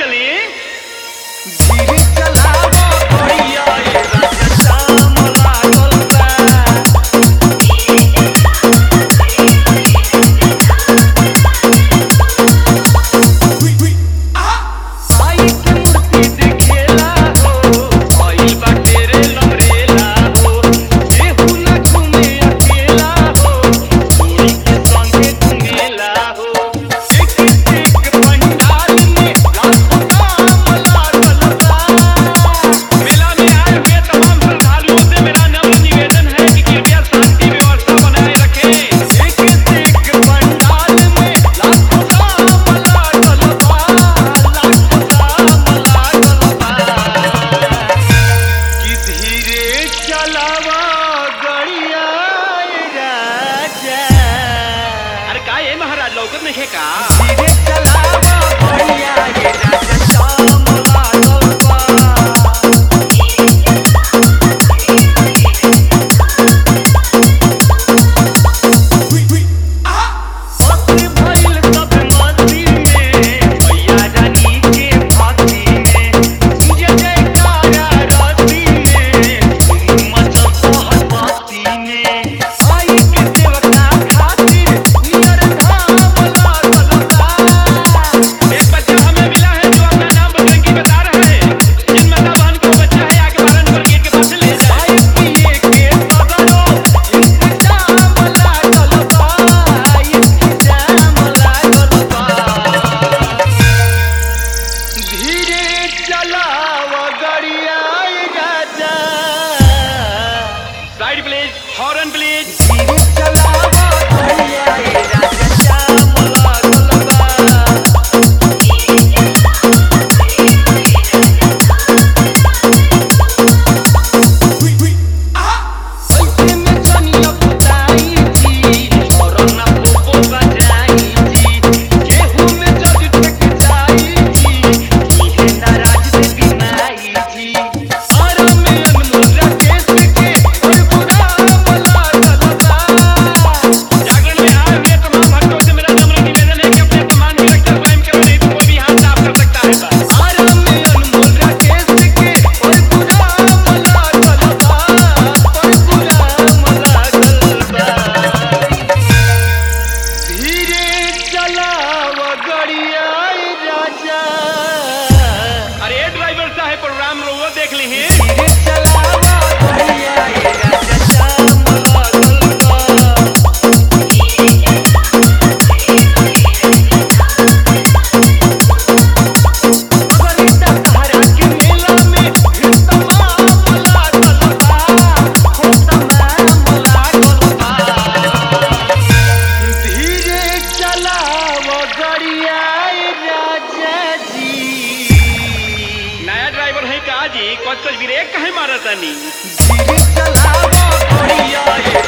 चली। धीरे चलावा भैया ए राजा शाम लागल बा। आई के मूर्ति देखेला हो, भइल बाटे रे लमरेला हो। केहू ना घूमे अकेला हो, जोड़ी के संगे घूमेला हो। एक पंडाल में लाखों काम लागल बा। मेला में आए हुए तमाम श्रद्धालुओं से मेरा नम्र निवेदन है कि कृपया शांति व्यवस्था बनाए रखें। एक पंडाल में लाखों काम लागल बा, लाखों काम लागल बा। कि धीरे चलावा गड़िया ए राजा। अरे का ये महाराज लौकत नहीं है का? धीरे चलावा गड़िया ए राजा शाम लागल बा। भक्ति भइल सब मस्ती में, भैया रानी के भक्ति में। जय जयकारा रति में, धूम मचल शहर बस्ती में। आई के देवता खातिर नियर धाम लागल बा। एक बच्चा हमें मिला है जो अपना नाम बजरंगी बता रहा है। जिन माता बहन को बच्चा है आगे 12 नंबर गेट के पास से ले जाए। आई पिए के सगरो इंतजाम लागल बा, इंतजाम लागल बा। धीरे चलाव गड़िया ए राजा। Side please, horn please. धीरे चलाव गड़िया ए राजा शाम लागल बा। ऐसे में जनिया बुताई जी, कोरोना पोपो बजाई जी। केहू में जग टेक जाई जी, इहे नाराज से बिनाई जी। आरा में अनमोल राकेश के और बुराम लागल बा। जागरण में आए हुए तमाम भक्तों से मेरा नम्र निवेदन है कि अपने सामान को रखकर स्वयं केवल नहीं तो कोई भी हाथ साफ कर सकता है बस। आरा में अनमोल राकेश के और बुराम लागल बा, और बुराम लागल बा। धीरे चलाव गड़िया ए राजा। अरे ड्राइवर साहब प्रोग्राम रोवो देख ली हैं। धीरे चलावा गड़िया ए राजा शाम लागल बा। बरिता तारा के मेला में फिर तमाम लागल बा, हो तमाम लागल बा। धीरे चलाव गड़िया ए राजा जी। नया ड्राइवर है का जी? कुछ ब्रेक काहे मारत तनी? धीरे चलाव गड़िया ए